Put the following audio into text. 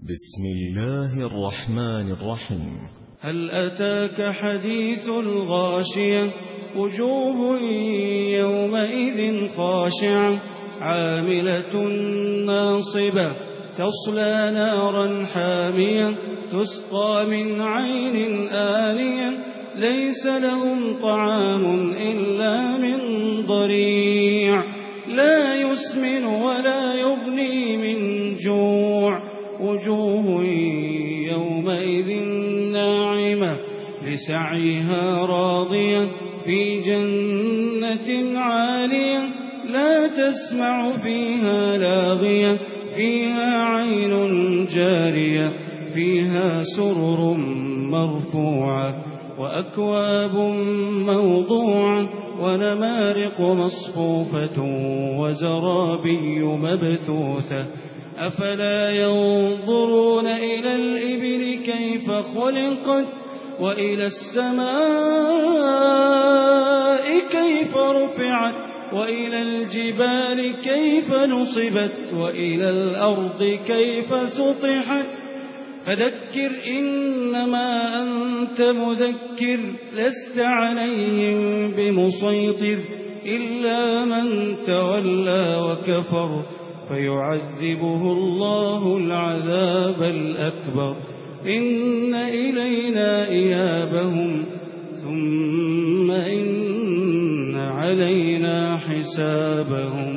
بسم الله الرحمن الرحيم. هل أتاك حديث الغاشية؟ وجوه يومئذ خاشعة عاملة ناصبة تصلى نارا حامية تسقى من عين آنية ليس لهم طعام إلا من ضريع لا يسمن ولا يغني من جوع وجوه يومئذ ناعمة لسعيها راضية في جنة عالية لا تسمع فيها لاغية فيها عين جارية فيها سرر مرفوعة وأكواب موضوعة ونمارق مصفوفة وزرابي مبثوثة أفلا ينظرون إلى الإبل كيف خلقت وإلى السماء كيف رفعت وإلى الجبال كيف نصبت وإلى الأرض كيف سطحت فذكر إنما أنت مذكر لست عليهم بمسيطر إلا من تولى وكفر فيعذبه الله العذاب الأكبر إن إلينا إيابهم ثم إن علينا حسابهم.